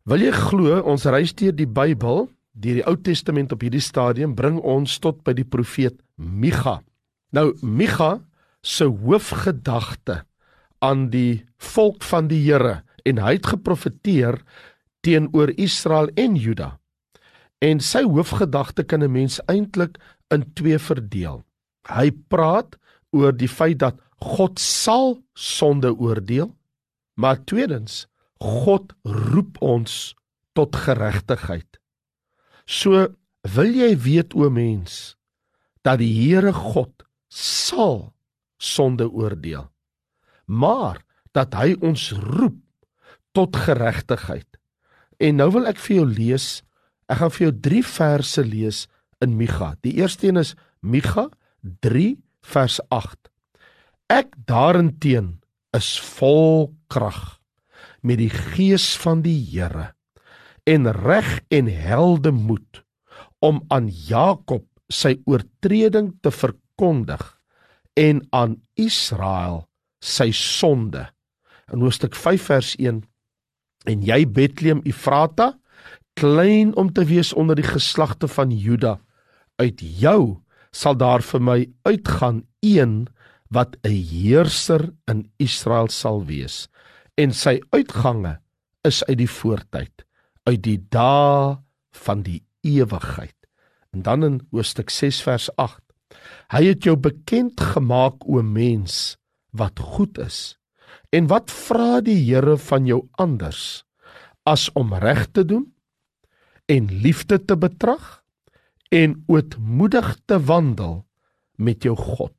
Wil jy glo, ons reis deur die Bybel, deur die Ou Testament op hierdie stadium, bring ons tot by die profeet Micha. Nou, Micha se hoofgedagte aan die volk van die Here, en hy het geprofeteer teenoor Israel en Juda. En sy hoofgedagte kan 'n mens eintlik in twee verdeel. Hy praat oor die feit dat God sal sonde oordeel, maar tweedens, God roep ons tot geregtigheid. So, wil jy weet, o mens, dat die Here God sal sonde oordeel, maar dat hy ons roep tot geregtigheid. En nou wil ek vir jou lees, ek gaan vir jou 3 verse lees in Micha. Die eerste een is Micha 3 vers 8. Ek daarenteen is vol krag met die gees van die Here en reg en heldemoed om aan Jakob sy oortreding te verkondig en aan Israel sy sonde. In hoofstuk 5 vers 1, en jy Bethlehem Efrata, klein om te wees onder die geslagte van Juda, uit jou sal daar vir my uitgaan een wat 'n heerser in Israel sal wees, en sy uitgange is uit die voortyd, uit die dae van die ewigheid. En dan in hoofstuk 6 vers 8, hy het jou bekend gemaak, o mens, wat goed is, en wat vra die Here van jou anders, as om reg te doen, en liefde te betrag, en ootmoedig te wandel met jou God.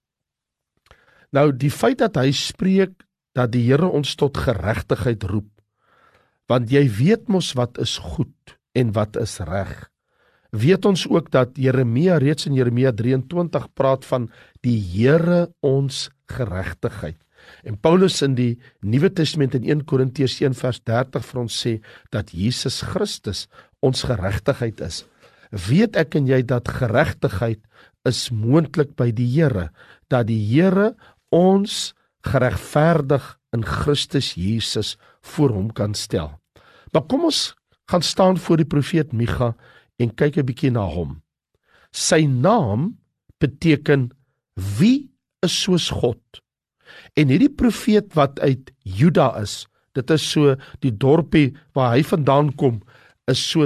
Nou, die feit dat hy spreek, dat die Here ons tot geregtigheid roep, want jy weet mos wat is goed, en wat is reg. Weet ons ook dat Jeremia reeds in Jeremia 23 praat van die Here ons geregtigheid. En Paulus in die Nuwe Testament in 1 Korintiërs 1 vers 30 vir ons sê, dat Jesus Christus ons geregtigheid is. Weet ek en jy dat geregtigheid is moontlik by die Here, dat die Here ons geregverdig in Christus Jesus voor hom kan stel. Maar kom ons gaan staan voor die profeet Micha en kyk 'n bietjie na hom. Sy naam beteken wie is soos God. En hierdie profeet wat uit Juda is, dit is so die dorpie waar hy vandaan kom, is so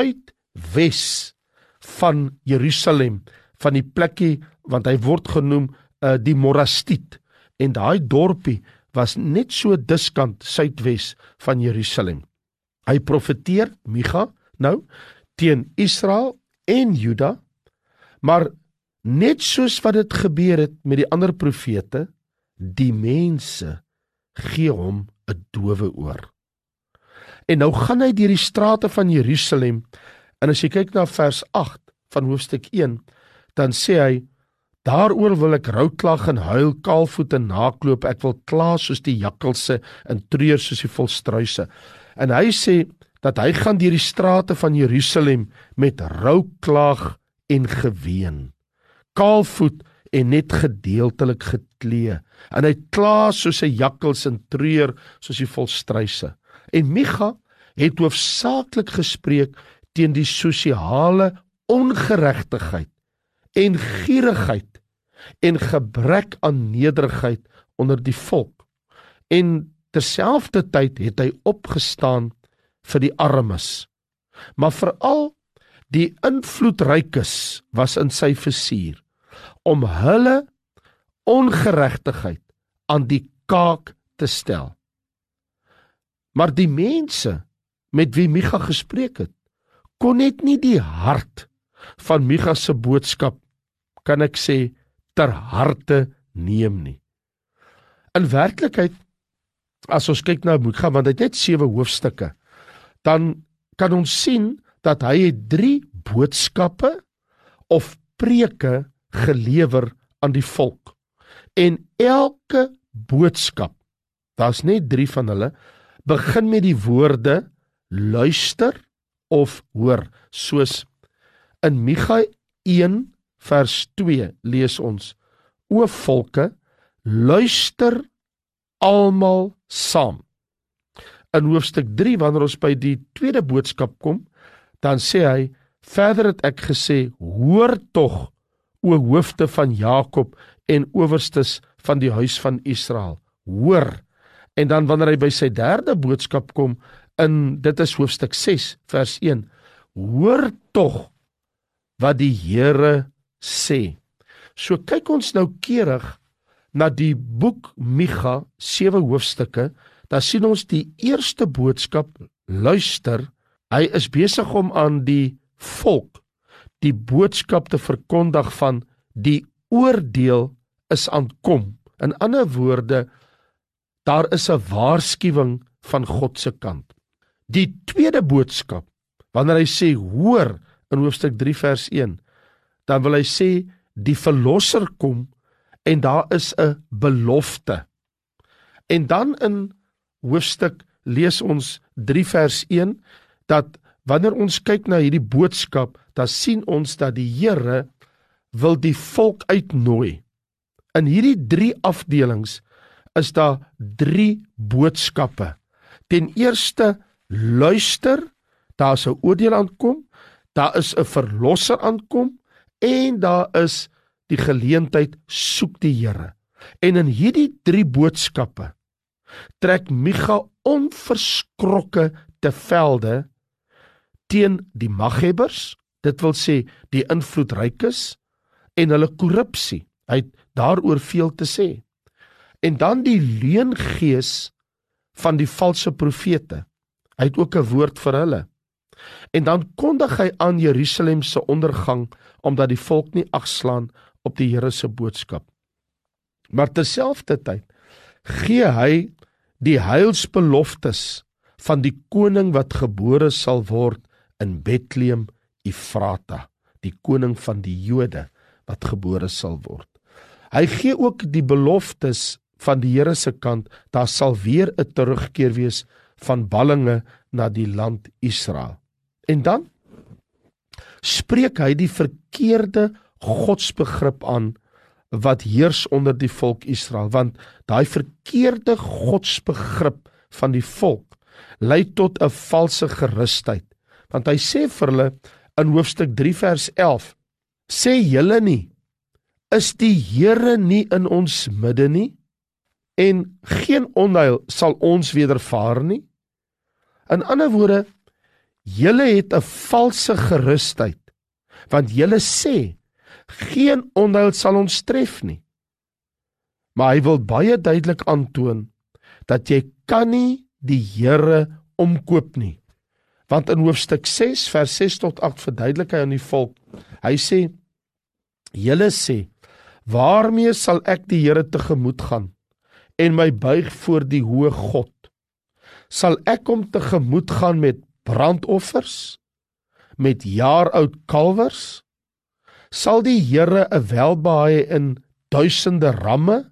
suidwes van Jerusalem, van die plekkie, want hy word genoem die Morastiet, en daai dorpie was net so diskant suidwes van Jerusalem. Hy profeteer, Micha, nou, teen Israel en Juda, maar net soos wat dit gebeur het met die ander profete, die mense gee hom 'n dowe oor. En nou gaan hy deur die strate van Jerusalem, en as jy kyk na vers 8 van hoofstuk 1, dan sê hy, daaroor wil ek rouklag en huil, kaalvoet en naakloop, ek wil kla soos die jakkalse en treur soos die volstruise. En hy sê dat hy gaan deur die strate van Jerusalem met rouklag en geween, kaalvoet en net gedeeltelik geklee, en hy kla soos 'n jakkals en treur soos die volstruise. En Micha het hoofsaaklik gespreek teen die sosiale ongeregtigheid en gierigheid en gebrek aan nederigheid onder die volk. En terselfdertyd het hy opgestaan vir die armes. Maar veral die invloedrykes was in sy vizier, om hulle ongeregtigheid aan die kaak te stel. Maar die mense met wie Micha gespreek het, kon net nie die hart van Micha se boodskap, kan ek sê, ter harte neem nie. In werklikheid, as ons kyk na Micha, want hy het net 7 hoofstukke, dan kan ons sien dat hy het 3 boodskappe of preke gelewer aan die volk. En elke boodskap, daar's net 3 van hulle, begin met die woorde luister of hoor, soos in Micha 1 vers 2 lees ons, o volke, luister almal saam. in hoofstuk 3, wanneer ons by die tweede boodskap kom, dan sê hy, verder het ek gesê, hoor tog, o hoofde van Jakob en owerstes van die huis van Israel, hoor. En dan wanneer hy by sy derde boodskap kom, dit is hoofstuk 6, vers 1, hoor tog wat die Here sê. So kyk ons nou keurig na die boek Micha, 7 hoofstukke, dan sien ons die eerste boodskap, luister, hy is besig om aan die volk die boodskap te verkondig van die oordeel is aankom. In ander woorde, daar is 'n waarskuwing van God se kant. Die tweede boodskap, wanneer hy sê hoor in hoofstuk 3 vers 1, dan wil hy sê die verlosser kom en daar is 'n belofte. En dan in hoofstuk lees ons 3 vers 1 dat wanneer ons kyk na hierdie boodskap, dan sien ons dat die Here wil die volk uitnooi. In hierdie 3 afdelings is daar 3 boodskappe. Ten eerste, luister, daar is 'n oordeel aankom, daar is 'n verlosser aankom en daar is die geleentheid soek die Here. En in hierdie 3 boodskappe trek Micha onverskrokke te velde teen die maghebbers, dit wil sê die invloedrykes en hulle korrupsie. Hy het daaroor veel te sê. En dan die leungees van die valse profete. Hy het ook 'n woord vir hulle. En dan kondig hy aan Jerusalem se ondergang, omdat die volk nie agslaan op die Here se boodskap. Maar terselfdertyd gee hy die heilsbeloftes van die koning wat gebore sal word in Bethlehem Efrata, die koning van die Jode wat gebore sal word. Hy gee ook die beloftes van die Here se kant, daar sal weer 'n terugkeer wees van ballinge na die land Israel. En dan spreek hy die verkeerde godsbegrip aan wat heers onder die volk Israel, want daai verkeerde godsbegrip van die volk lei tot 'n valse gerusheid. Want hy sê vir hulle in hoofstuk 3 vers 11, sê julle nie, is die Here nie in ons midde nie, en geen onheil sal ons wedervaar nie? In ander woorde, julle het 'n valse gerusheid, want julle sê, geen onheil sal ons tref nie. Maar hy wil baie duidelik aantoon, dat jy kan nie die Here omkoop nie. Want in hoofstuk 6, vers 6 tot 8 verduidelik hy aan die volk, hy sê, julle sê, waarmee sal ek die Here tegemoet gaan, en my buig voor die hoë God? Sal ek hom tegemoet gaan met brandoffers, met jaaroud kalwers? Sal die Here 'n welbehae in duisende ramme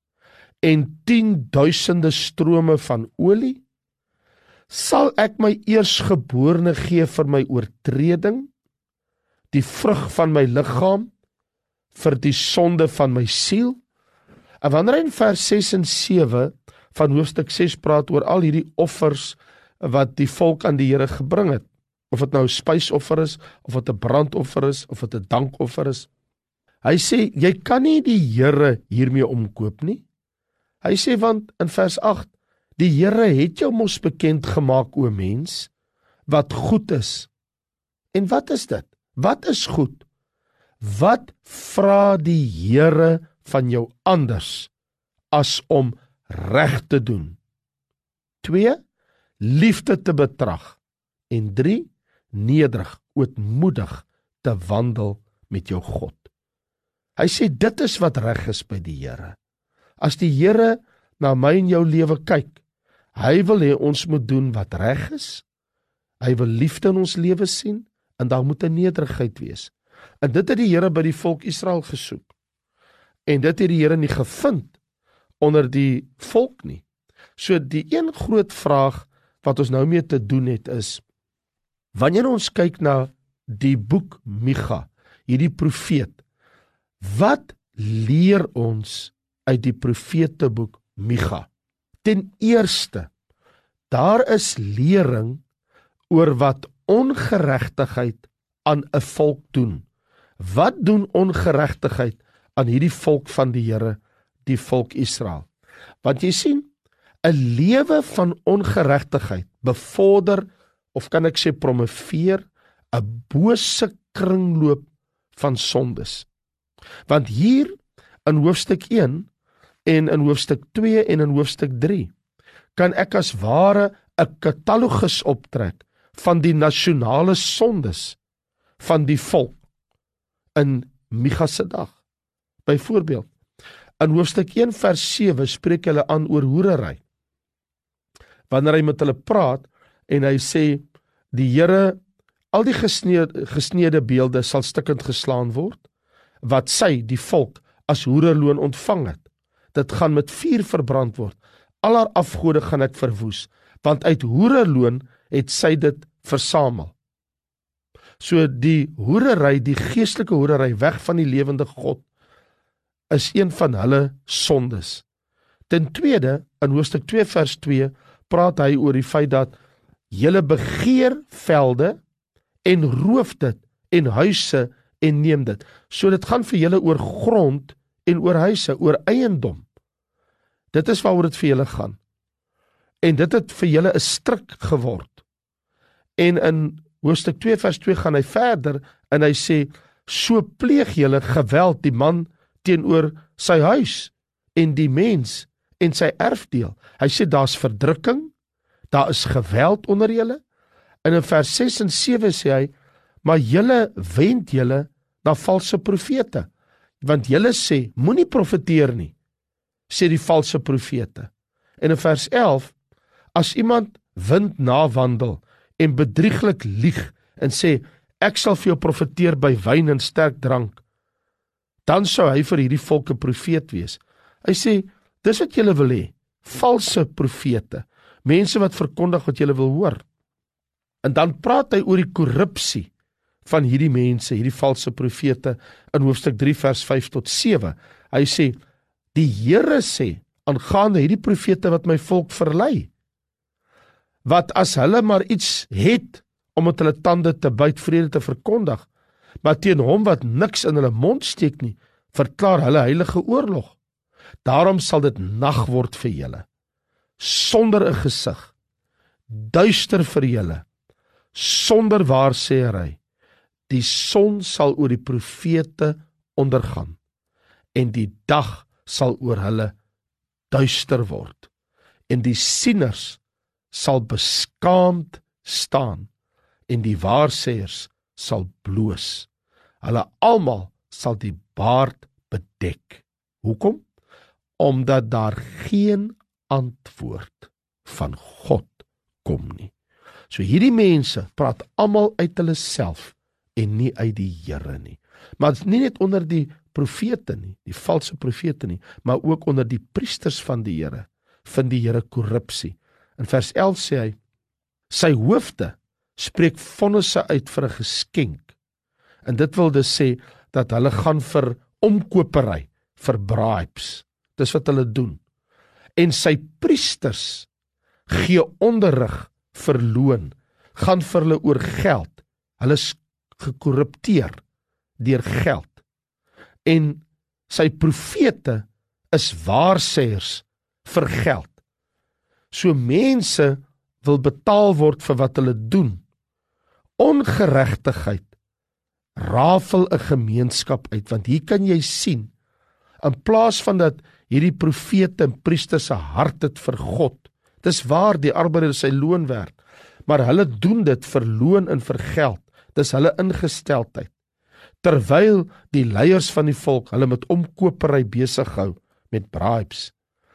en 10.000 strome van olie? Sal ek my eersgeborene gee vir my oortreding, die vrug van my liggaam vir die sonde van my siel? En wanneer hy in vers 6 en 7 van hoofstuk 6 praat oor al hierdie offers wat die volk aan die Here gebring het, of dit nou 'n spysoffer is, of dit 'n brandoffer is, of dit 'n dankoffer is, hy sê, jy kan nie die Here hiermee omkoop nie. Hy sê, want in vers 8, die Here het jou mos bekend gemaak, o mens, wat goed is. En wat is dit? Wat is goed? Wat vra die Here van jou anders as om reg te doen? 2, liefde te betrag. En 3, nederig, ootmoedig te wandel met jou God. Hy sê, dit is wat reg is by die Here. As die Here na my en jou lewe kyk, hy wil hê ons moet doen wat reg is, hy wil liefde in ons lewe sien, en daar moet 'n nederigheid wees. En dit het die Here by die volk Israel gesoek. En dit het die Here nie gevind onder die volk nie. So die een groot vraag wat ons nou mee te doen het is, wanneer ons kyk na die boek Micha, hierdie profeet, wat leer ons uit die profeteboek Micha? Ten eerste, daar is lering oor wat ongeregtigheid aan 'n volk doen. Wat doen ongeregtigheid aan hierdie volk van die Here, die volk Israel? Want jy sien, 'n lewe van ongeregtigheid bevorder, of kan ek sê promoveer, 'n bose kringloop van sondes. Want hier in hoofstuk 1 en in hoofstuk 2 en in hoofstuk 3 kan ek as ware 'n katalogus optrek van die nasionale sondes van die volk in Micha se dag. Byvoorbeeld, in hoofstuk 1 vers 7 spreek hulle aan oor hoerery. Wanneer hy met hulle praat en hy sê, die Here, al die gesneede beelde sal stikkend geslaan word, wat sy, die volk, as hoereloon ontvang het. Dit gaan met vuur verbrand word. Al haar afgode gaan ek verwoes, want uit hoereloon het sy dit versamel. So die hoerery, die geestelike hoerery, weg van die lewende God, is een van hulle sondes. Ten tweede, in hoofstuk 2 vers 2, praat hy oor die feit dat julle begeer velde en roof dit en huise en neem dit. So dit gaan vir julle oor grond en oor huise, oor eiendom. Dit is waaroor dit vir julle gaan. En dit het vir julle 'n stryk geword. En in hoofstuk 2 vers 2 gaan hy verder en hy sê, so pleeg julle geweld die man teenoor sy huis en die mens en sy erfdeel. Hy sê daar's verdrukking, daar is geweld onder julle. En in vers 6 en 7 sê hy, maar julle wend julle na valse profete, want julle sê, moenie profeteer nie, sê die valse profete. En in vers 11, as iemand wind nawandel en bedrieglik lieg en sê, ek sal vir jou profeteer by wyn en sterk drank, dan sou hy vir hierdie volk 'n profeet wees. Hy sê, dis wat julle wil hê, valse profete, mense wat verkondig wat julle wil hoor. En dan praat hy oor die korrupsie van hierdie mense, hierdie valse profete, in hoofstuk 3 vers 5 tot 7. Hy sê, die Here sê, aangaande hierdie profete wat my volk verlei, wat as hulle maar iets het, om met hulle tande te byt vrede te verkondig, maar teen hom wat niks in hulle mond steek nie, verklaar hulle heilige oorlog. Daarom sal dit nag word vir julle, sonder 'n gesig, duister vir julle, sonder waarsêery. Die son sal oor die profete ondergaan, en die dag sal oor hulle duister word, en die sieners sal beskaamd staan, en die waarsêers sal bloos. Hulle almal sal die baard bedek. Hoekom? Omdat daar geen antwoord van God kom nie. So hierdie mense praat almal uit hulle self en nie uit die Here nie. Maar dit is nie net onder die profete nie, die valse profete nie, maar ook onder die priesters van die Here, vind die Here korrupsie. In vers 11 sê hy, sy hoofde spreek vonnisse uit vir 'n geskenk. En dit wil dus sê dat hulle gaan vir omkopery, vir bribes. Dis wat hulle doen. En sy priesters gee onderrig vir loon, gaan vir hulle oor geld. Hulle is gekorrupteer deur geld. En sy profete is waarsêers vir geld. So mense wil betaal word vir wat hulle doen. Ongeregtigheid rafel 'n gemeenskap uit, want hier kan jy sien, in plaas van dat hierdie profete en priesters se hart het vir God, dis waar die arbeider sy loon werd, maar hulle doen dit vir loon en vir geld, dis hulle ingesteldheid, terwyl die leiers van die volk hulle met omkopery besig hou, met bribes.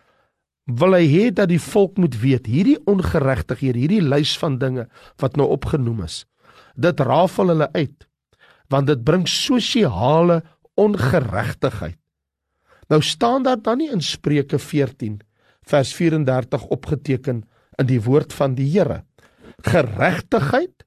Wil hy hê dat die volk moet weet, hierdie ongeregtighede, hierdie lys van dinge wat nou opgenoem is, dit rafel hulle uit, want dit bring sosiale ongeregtigheid. Nou staan daar dan nie in Spreuke 14 vers 34 opgeteken in die woord van die Here. Geregtigheid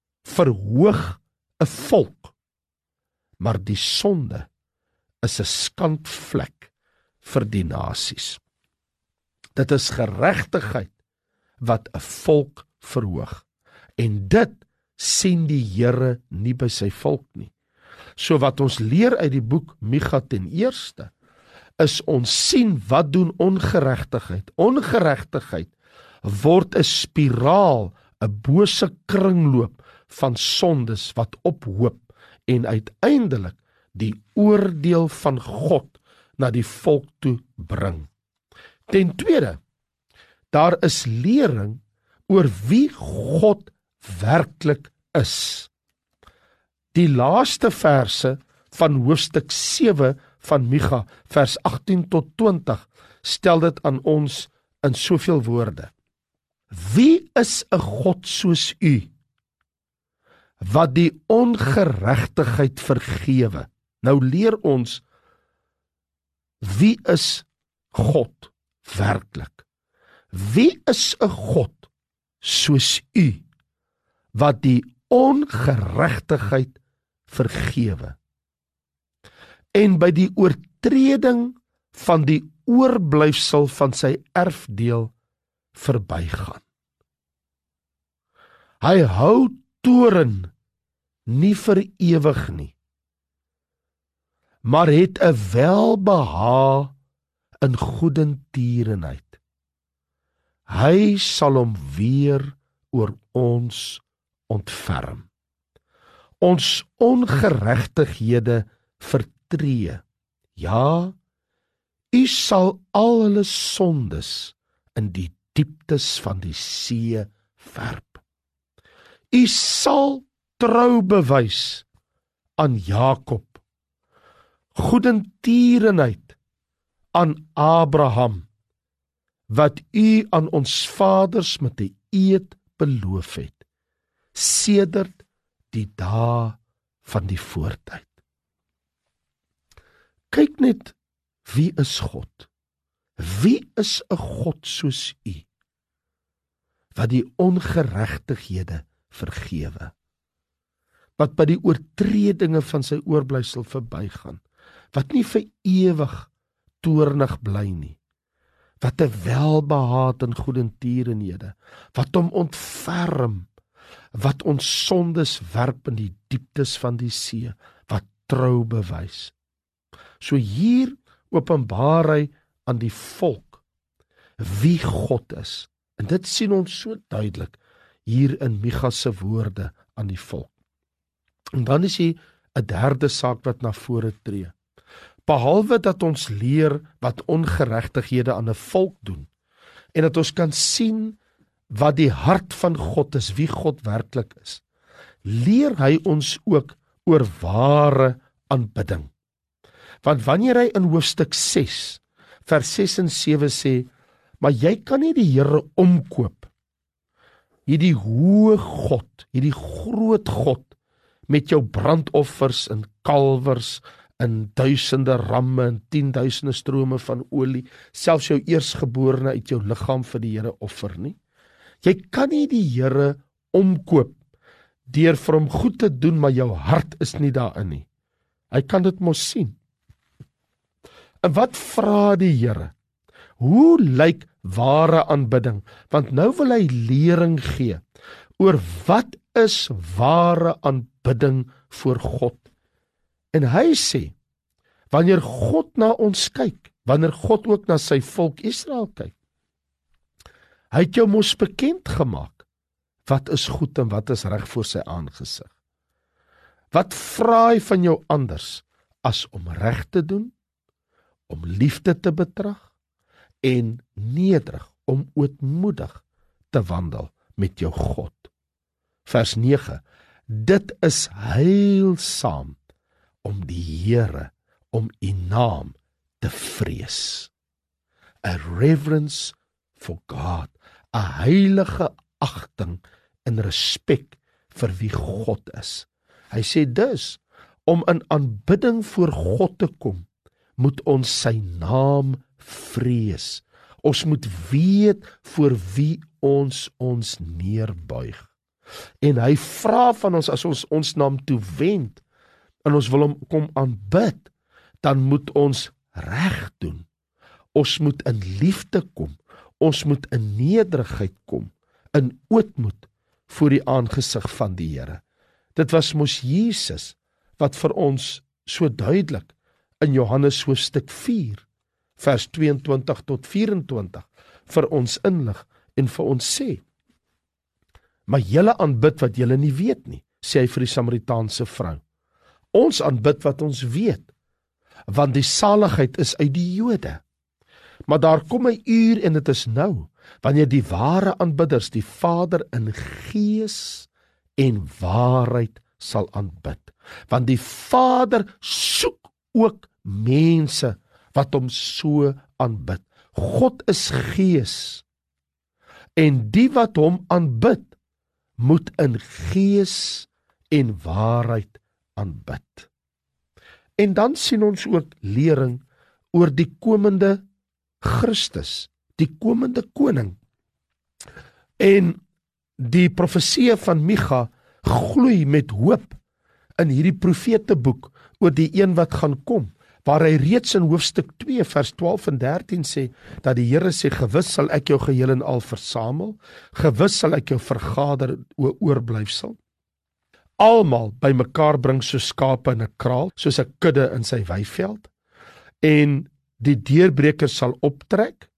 verhoog 'n volk, maar die sonde is 'n skandvlek vir die nasies. Dit is geregtigheid wat 'n volk verhoog. En dit sien die Here nie by sy volk nie. So wat ons leer uit die boek Micha ten eerste, is ons sien wat doen ongeregtigheid. Ongeregtigheid word 'n spiraal, 'n bose kringloop van sondes wat ophoop en uiteindelik die oordeel van God na die volk toe bring. Ten tweede, daar is lering oor wie God werklik is. Die laaste verse van hoofstuk 7 van Micha, vers 18 tot 20, stel dit aan ons in soveel woorde. Wie is 'n God soos u, wat die ongeregtigheid vergewe? Nou leer ons, wie is God werklik? Wie is 'n God soos u, wat die ongeregtigheid vergewe en by die oortreding van die oorblyfsel van sy erfdeel verbygaan? Hy hou toorn nie vir ewig nie, maar het 'n welbehae in goedertierenheid. Hy sal hom weer oor ons ontferm, ons ongeregtighede vertree. Ja, u sal al hulle sondes in die dieptes van die see werp. U sal trou bewys aan Jakob, goedertierenheid aan Abraham, wat u aan ons vaders met 'n eed beloof het, sedert die dae van die voortyd. Kyk net, wie is God? Wie is 'n God soos u, wat die ongeregtighede vergewe, wat by die oortredinge van sy oorblyfsel verbygaan, wat nie vir ewig toornig bly nie, wat 'n welbehae in goedertierenhede, wat hom ontferm, wat ons sondes werp in die dieptes van die see, wat trou bewys. So hier openbaar hy aan die volk wie God is. En dit sien ons so duidelik hier in Micha se woorde aan die volk. En dan is hier 'n derde saak wat na vore tree. Behalwe dat ons leer wat ongeregtighede aan 'n volk doen, en dat ons kan sien wat die hart van God is, wie God werklik is, leer hy ons ook oor ware aanbidding. Want wanneer hy in hoofstuk 6, vers 6 en 7 sê, maar jy kan nie die Here omkoop, hierdie hoë God, hierdie groot God, met jou brandoffers en kalwers, en duisende ramme en 10.000 strome van olie, selfs jou eersgeborene uit jou liggaam vir die Here offer nie. Jy kan nie die Here omkoop deur vir hom goed te doen, maar jou hart is nie daarin nie. Hy kan dit mos sien. En wat vra die Here? Hoe lyk ware aanbidding? Want nou wil hy lering gee oor wat is ware aanbidding voor God. En hy sê, wanneer God na ons kyk, wanneer God ook na sy volk Israel kyk, hy het jou mos bekend gemaak, wat is goed en wat is reg voor sy aangesig. Wat vra hy van jou anders, as om reg te doen, om liefde te betrag, en nederig, om ootmoedig te wandel met jou God. Vers 9, dit is heilsaam, om die Here, om u naam te vrees. A reverence for God, 'n heilige agting en respek vir wie God is. Hy sê dus, om in aanbidding voor God te kom, moet ons sy naam vrees. Ons moet weet voor wie ons neerbuig. En hy vra van ons, as ons naam toe wend, en ons wil hom kom aanbid, dan moet ons reg doen. Ons moet in liefde kom. Ons moet in nederigheid kom. in ootmoed voor die aangesig van die Here. Dit was mos Jesus wat vir ons so duidelik in Johannes hoofstuk 4, vers 22 tot 24 vir ons inlig en vir ons sê, maar julle aanbid wat julle nie weet nie, sê hy vir die Samaritaanse vrou. Ons aanbid wat ons weet, want die saligheid is uit die Jode. Maar daar kom 'n uur en dit is nou, wanneer die ware aanbidders die Vader in gees en waarheid sal aanbid. Want die Vader soek ook mense wat hom so aanbid. God is gees, en die wat hom aanbid, moet in gees en waarheid aanbid. En dan sien ons ook lering oor die komende Christus, die komende koning. En die profeseë van Micha gloei met hoop in hierdie profeteboek oor die een wat gaan kom, waar hy reeds in hoofstuk 2 vers 12 en 13 sê, dat die Here sê, gewis sal ek jou geheel en al versamel, gewis sal ek jou vergader o oorblyfsel, almal by mekaar bring soos skape in 'n kraal, soos 'n kudde in sy weiveld, en die deurbrekers sal optrek,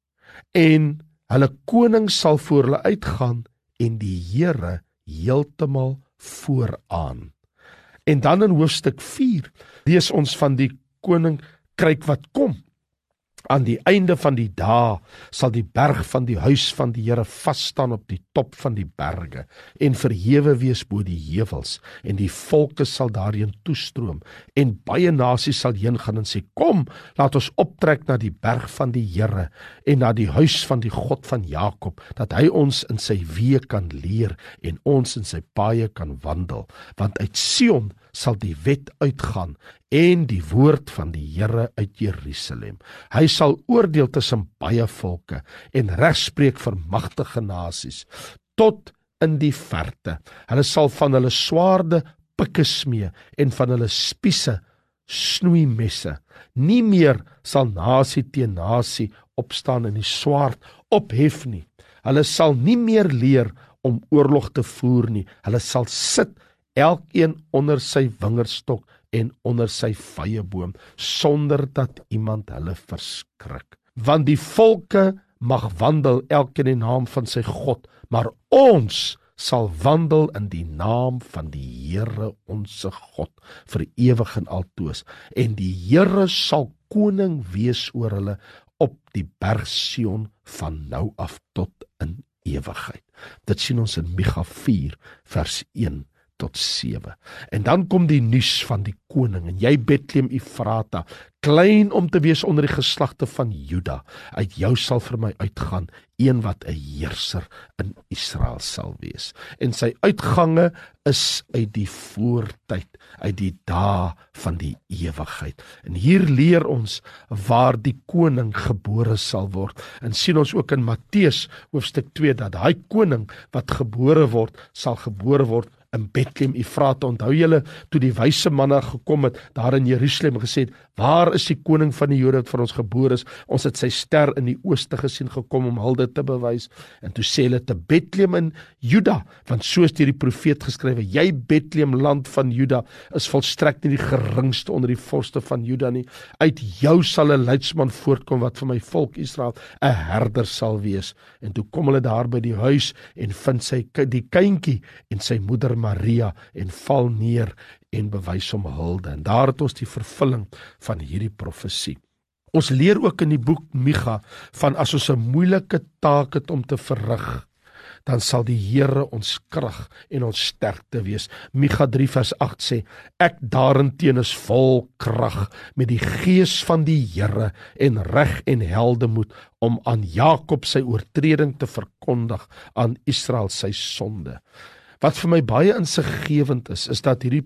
en hulle koning sal voor hulle uitgaan, en die Here heeltemal vooraan. En dan in hoofstuk 4 lees ons van die koninkryk wat kom. Aan die einde van die dae sal die berg van die huis van die Here vas staan op die top van die berge en verhewe wees bo die heuwels, en die volke sal daarheen toestroom, en baie nasies sal heen gaan en sê, kom, laat ons optrek na die berg van die Here en na die huis van die God van Jakob, dat hy ons in sy weë kan leer en ons in sy paaie kan wandel, want uit Sion sal die wet uitgaan en die woord van die Here uit Jerusalem. Hy sal oordeel tussen baie volke en regspreek vir magtige nasies tot in die verte. Hulle sal van hulle swaarde pikke smee en van hulle spiese snoeimesse. Nie meer sal nasie teen nasie opstaan en die swaard ophef nie. Hulle sal nie meer leer om oorlog te voer nie. Hulle sal sit elkeen onder sy wingerdstok en onder sy vyeboom, sonder dat iemand hulle verskrik. Want die volke mag wandel elkeen in die naam van sy God, maar ons sal wandel in die naam van die Here onse God, vir ewig en altoos. En die Here sal koning wees oor hulle op die berg Sion van nou af tot in ewigheid. Dit sien ons in Micha 4 vers 1 tot 7. En dan kom die nuus van die koning, en jy Bethlehem Efrata, klein om te wees onder die geslagte van Juda, uit jou sal vir my uitgaan een wat 'n heerser in Israel sal wees. En sy uitgange is uit die voortyd, uit die dae van die ewigheid. En hier leer ons waar die koning gebore sal word. En sien ons ook in Matteus hoofstuk 2 dat hy koning wat gebore word, sal gebore word in Bethlehem Efrata. Onthou julle toe die wyse manne gekom het daar in Jerusalem en gesê het, waar is die koning van die Jode wat vir ons gebore is? Ons het sy ster in die ooste gesien gekom om hulde te bewys. En toe sê hulle te Bethlehem in Juda, want so is deur die profeet geskrywe, jy Bethlehem land van Juda is volstrek nie die geringste onder die vorste van Juda nie. Uit jou sal 'n leidsman voortkom wat vir my volk Israel 'n herder sal wees. En toe kom hulle daar by die huis en vind die kindjie en sy moeder Maria en val neer en bewys hom hulde. En daar het ons die vervulling van hierdie profesie. Ons leer ook in die boek Micha van as ons 'n moeilike taak het om te verrig, dan sal die Here ons krag en ons sterkte wees. Micha 3 vers 8 sê, ek daarenteen is vol krag met die gees van die Here en reg en heldemoed om aan Jakob sy oortreding te verkondig, aan Israel sy sonde. Wat vir my baie insiggewend is dat hierdie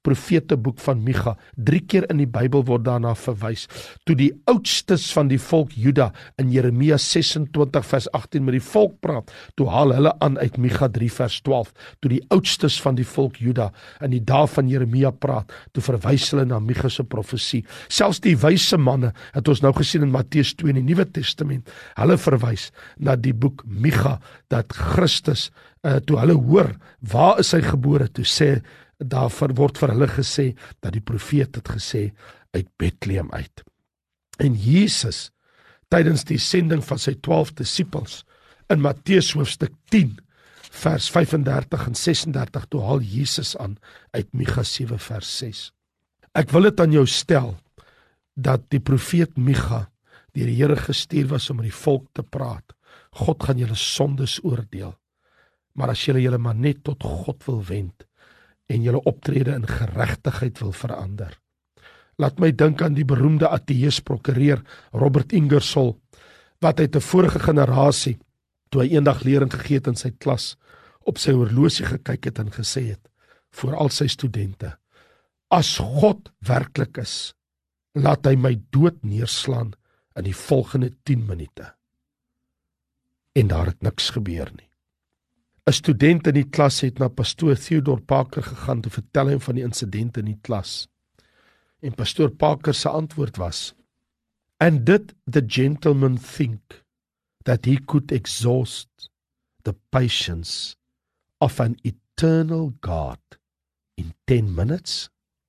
profeteboek van Micha. 3 keer in die Bybel word daarna verwys. Toe die oudstes van die volk Juda in Jeremia 26 vers 18 met die volk praat, toe haal hulle aan uit Micha 3 vers 12. Toe die oudstes van die volk Juda in die dae van Jeremia praat, toe verwys hulle na Micha se profesie. Selfs die wyse manne, het ons nou gesien in Matteus 2 in die Nuwe Testament, hulle verwys na die boek Micha, dat Christus, toe hulle hoor, waar is hy gebore, toe sê, daarvoor word vir hulle gesê, dat die profeet het gesê, uit Bethlehem uit. En Jesus, tydens die sending van sy 12 disippels, in Matteus hoofstuk 10, vers 35 en 36, toe haal Jesus aan uit Micha 7 vers 6. Ek wil dit aan jou stel, dat die profeet Micha, deur die Here gestuur was om met die volk te praat. God gaan julle sondes oordeel. Maar as julle maar net tot God wil wend, en julle optrede in geregtigheid wil verander. Laat my dink aan die beroemde ateïs prokureur Robert Ingersoll, wat uit 'n vorige generasie, toe hy eendag lering gegee het in sy klas, op sy horlosie gekyk het en gesê het, voor al sy studente, as God werklik is, laat hy my dood neerslaan in die volgende 10 minute. En daar het niks gebeur nie. 'n Student in die klas het na pastoor Theodore Parker gegaan te vertel hom van die insident in die klas. En pastoor Parker se antwoord was, "And did the gentleman think that he could exhaust the patience of an eternal God in 10 minutes?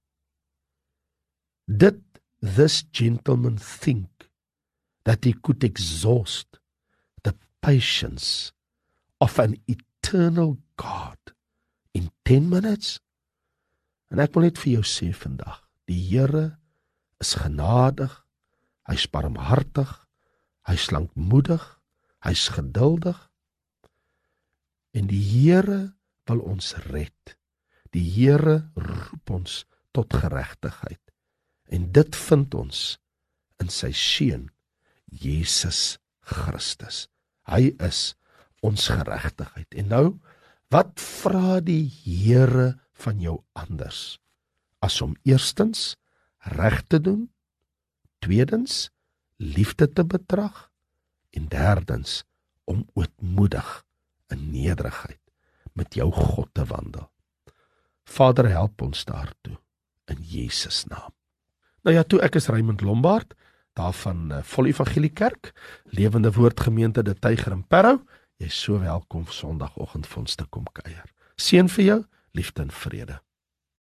Did this gentleman think that he could exhaust the patience of an eternal God in 10 minutes? En ek wil net vir jou sê vandag, die Here is genadig, hy is barmhartig, hy is lankmoedig, hy is geduldig, en die Here wil ons red. Die Here roep ons tot geregtigheid, en dit vind ons in sy seun Jesus Christus. Hy is ons geregtigheid. En nou, wat vra die Here van jou anders? As om eerstens reg te doen, tweedens liefde te betrag, en derdens om ootmoedig in nederigheid met jou God te wandel. Vader, help ons daartoe in Jesus naam. Nou ja, toe, ek is Raymond Lombard, daar van Vol Evangelie Kerk, Lewende Woord Gemeente De Tyger in Parow. Jy is so welkom Sondagoggend vir ons te kom kuier. Seën vir jou, liefde en vrede.